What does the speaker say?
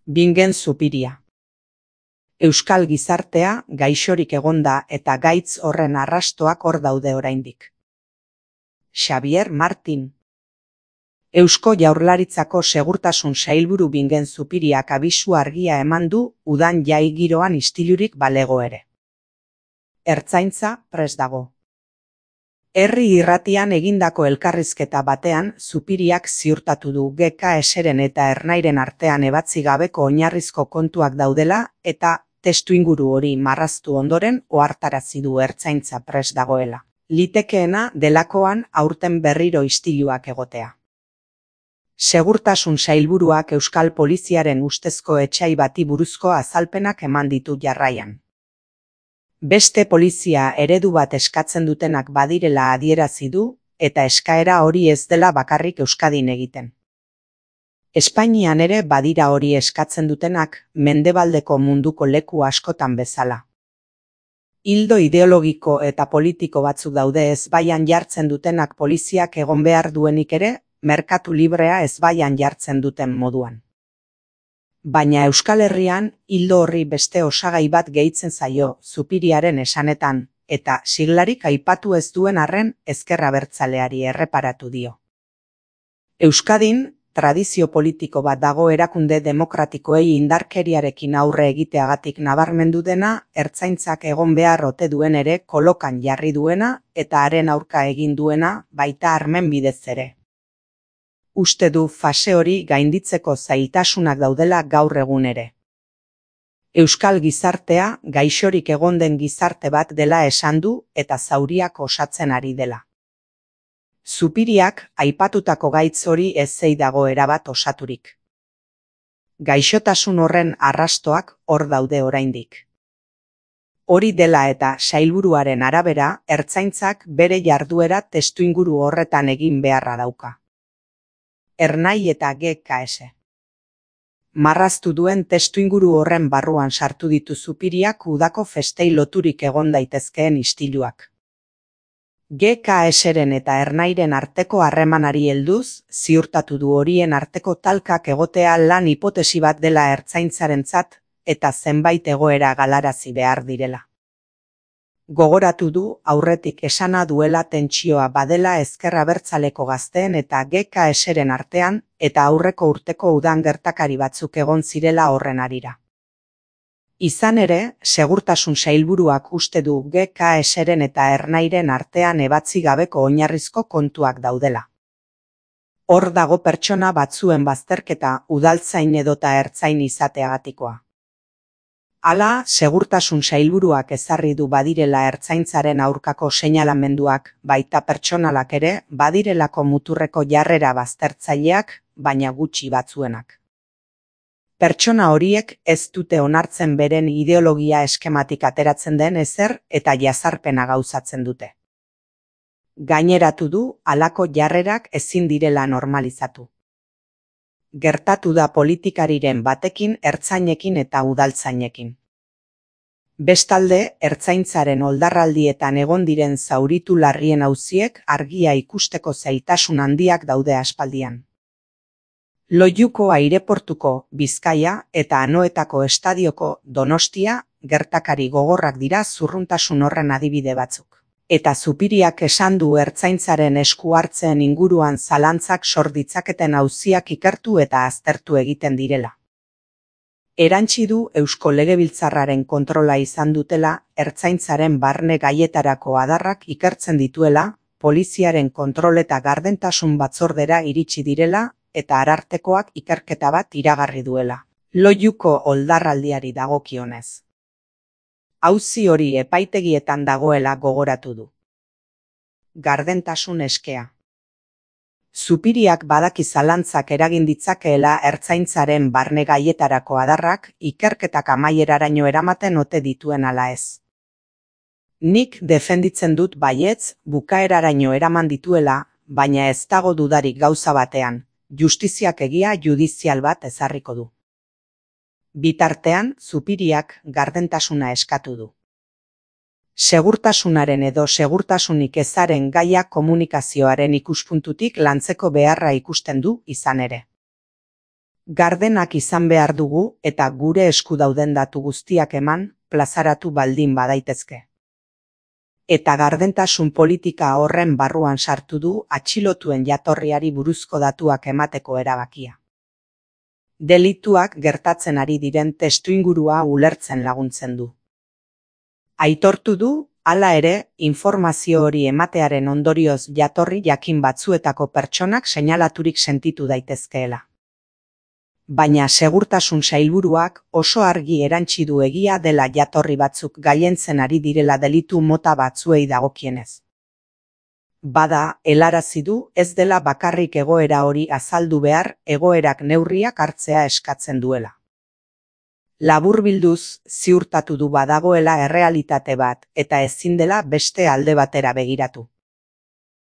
Bingen Zupiria. Euskal gizartea gaixorik egonda eta gaitz horren arrastoak hor daude oraindik. Xabier Martin. Eusko Jaurlaritzako Segurtasun Sailburu Bingen Zupiriak abisu argia eman du udan jai giroan istilurik balego ere. Ertzaintza prest dago. Herri irratian egindako elkarrizketa batean Zupiriak ziurtatu du GKS-ren eta Ernairen artean ebatzi gabeko oinarrizko kontuak daudela eta testuinguru hori marraztu ondoren ohartarazi du ertzaintza prest dagoela. Litekeena delakoan aurten berriro istiluak egotea. Segurtasun Sailburuak Euskal Poliziaren ustezko etsai bati buruzko azalpenak eman ditu jarraian. Beste polizia eredu bat eskatzen dutenak badirela adierazi du, eta eskaera hori ez dela bakarrik Euskadin egiten. Espainian ere badira hori eskatzen dutenak mendebaldeko munduko leku askotan bezala. Ildo ideologiko eta politiko batzuk daude ezbaian jartzen dutenak poliziak egon behar duenik ere, merkatu librea ezbaian jartzen duten moduan. Baina Euskal Herrian ildo horri beste osagai bat gehitzen zaio Zupiriaren esanetan, eta siglarik aipatu ez duen arren ezker abertzaleari erreparatu dio. Euskadin, tradizio politiko bat dago erakunde demokratikoei indarkeriarekin aurre egiteagatik nabarmendu dena, ertzaintzak egon behar ote duen ere kolokan jarri duena eta haren aurka egin duena baita armen bidez ere. Uste du fase hori gainditzeko zailtasunak daudela gaur egun ere. Euskal gizartea gaixorik egon den gizarte bat dela esan du eta zauriak osatzen ari dela. Zupiriak aipatutako gaitz hori ez dago erabat osaturik. Gaixotasun horren arrastoak hor daude oraindik. Hori dela eta sailburuaren arabera, ertzaintzak bere jarduera testuinguru horretan egin beharra dauka. Ernai eta GKS. Marraztu duen testuinguru horren barruan sartu ditu Zupiriak udako festei loturik egon daitezkeen istiluak. GKS-ren eta Ernairen arteko harremanari helduz, ziurtatu du horien arteko talkak egotea lan hipotesi bat dela ertzaintzarentzat eta zenbait egoera galarazi behar direla. Gogoratu du aurretik esana duela tentsioa badela ezker abertzaleko gazteen eta GKS-ren artean eta aurreko urteko udan gertakari batzuk egon zirela horren harira. Izan ere, Segurtasun Sailburuak uste du GKS-ren eta Ernairen artean ebatzi gabeko oinarrizko kontuak daudela. Hor dago pertsona batzuen bazterketa udaltzain edota ertzain izateagatikoa. Hala, Segurtasun Sailburuak ezarri du badirela ertzaintzaren aurkako seinalamenduak, baita pertsonalak ere, badirelako muturreko jarrera baztertzaileak, baina gutxi batzuenak. Pertsona horiek ez dute onartzen beren ideologia eskematik ateratzen den ezer eta jazarpena gauzatzen dute. Gaineratu du halako jarrerak ezin direla normalizatu. Gertatu da politikariren batekin ertzainekin eta udaltzainekin. Bestalde, ertzaintzaren oldarraldietan egon diren zauritu larrien auziek argia ikusteko zailtasun handiak daude aspaldian. Loiuko aireportuko Bizkaia eta Anoetako estadioko Donostia gertakari gogorrak dira zurruntasun horren adibide batzuk. Eta Zupiriak esan du ertzaintzaren esku hartzen inguruan zalantzak sor ditzaketen auziak ikertu eta aztertu egiten direla. Erantsi du Eusko Legebiltzarraren kontrola izan dutela, ertzaintzaren barne gaietarako adarrak ikertzen dituela, poliziaren kontrol eta gardentasun batzordera iritsi direla eta arartekoak ikerketa bat iragarri duela. Loiuko oldarraldiari dagokionez. Auzi hori epaitegietan dagoela gogoratu du. Gardentasun eskea. Zupiriak badaki zalantzak eragin ditzakeela ertzaintzaren barne gaietarako adarrak ikerketak amaieraraino eramaten ote dituen ala ez. Nik defenditzen dut baietz bukaeraraino eraman dituela, baina ez dago dudarik gauza batean, justiziak egia judizial bat ezarriko du. Bitartean, Zupiriak gardentasuna eskatu du. Segurtasunaren edo segurtasunik ezaren gaia komunikazioaren ikuspuntutik lantzeko beharra ikusten du izan ere. Gardenak izan behar dugu eta gure esku dauden datu guztiak eman, plazaratu baldin badaitezke. Eta gardentasun politika horren barruan sartu du atxilotuen jatorriari buruzko datuak emateko erabakia. Delituak gertatzen ari diren testuingurua ulertzen laguntzen du. Aitortu du, hala ere, informazio hori ematearen ondorioz jatorri jakin batzuetako pertsonak seinalaturik sentitu daitezkeela. Baina segurtasun sailburuak oso argi erantsi du egia dela jatorri batzuk gailentzen ari direla delitu mota batzuei dagokienez. Bada, helarazi du ez dela bakarrik egoera hori azaldu behar, egoerak neurriak hartzea eskatzen duela. Laburbilduz, ziurtatu du badagoela errealitate bat eta ezin dela beste alde batera begiratu.